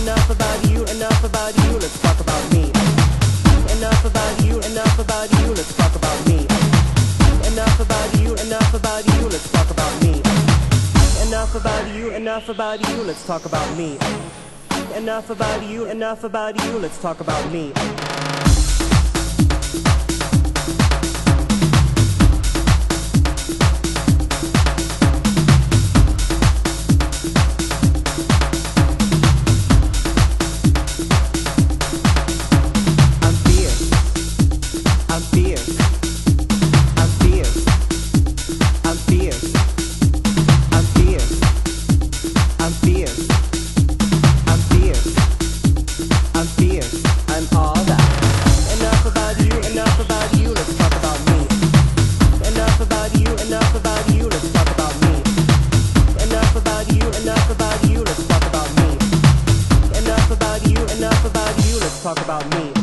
Enough about you, enough about you, let's talk about me. Enough about you, enough about you, let's talk about me. Enough about you, enough about you, let's talk about me. Enough about you, enough about you, let's talk about me. Enough about you, enough about you, let's talk about me. Talk about me.